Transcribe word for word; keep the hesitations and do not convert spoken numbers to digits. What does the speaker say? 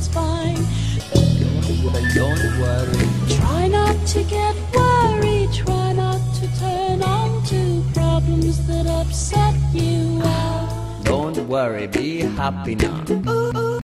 is fine. Don't worry. Try not to get worried, try not to turn on to problems that upset you. Don't worry, be happy now. Ooh,